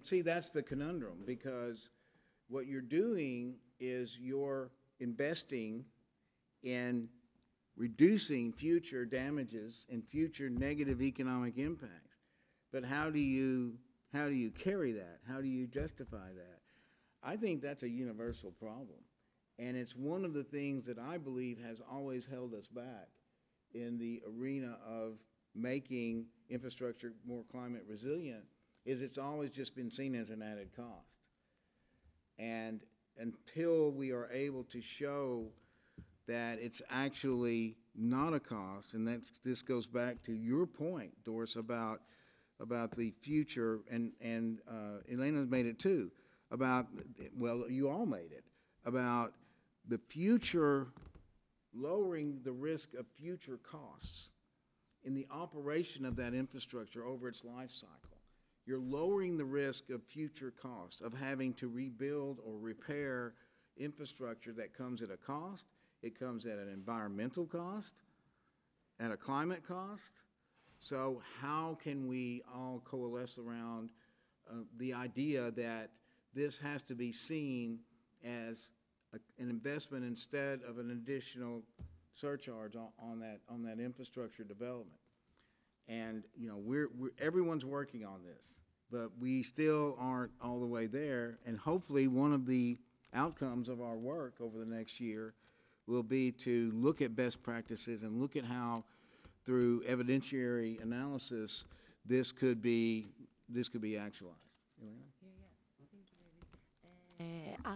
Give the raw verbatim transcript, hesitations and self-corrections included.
see, that's the conundrum because what you're doing is you're investing in reducing future damages and future negative economic impacts. But how do you how do you carry that? How do you justify that? I think that's a universal problem. And it's one of the things that I believe has always held us back in the arena of making infrastructure more climate resilient is it's always just been seen as an added cost. And until we are able to show that it's actually not a cost, and that's this goes back to your point, Doris, about about the future, and and uh, Elena's made it too, about well, you all made it about the future, lowering the risk of future costs in the operation of that infrastructure over its life cycle. You're lowering the risk of future costs of having to rebuild or repair infrastructure that comes at a cost. It comes at an environmental cost, at a climate cost. So how can we all coalesce around uh, the idea that this has to be seen as a, an investment instead of an additional surcharge on, on that on that infrastructure development? And you know, we're, we're everyone's working on this, but we still aren't all the way there. And hopefully, one of the outcomes of our work over the next year will be to look at best practices and look at how, through evidentiary analysis, this could be this could be actualized. Elena? Uh,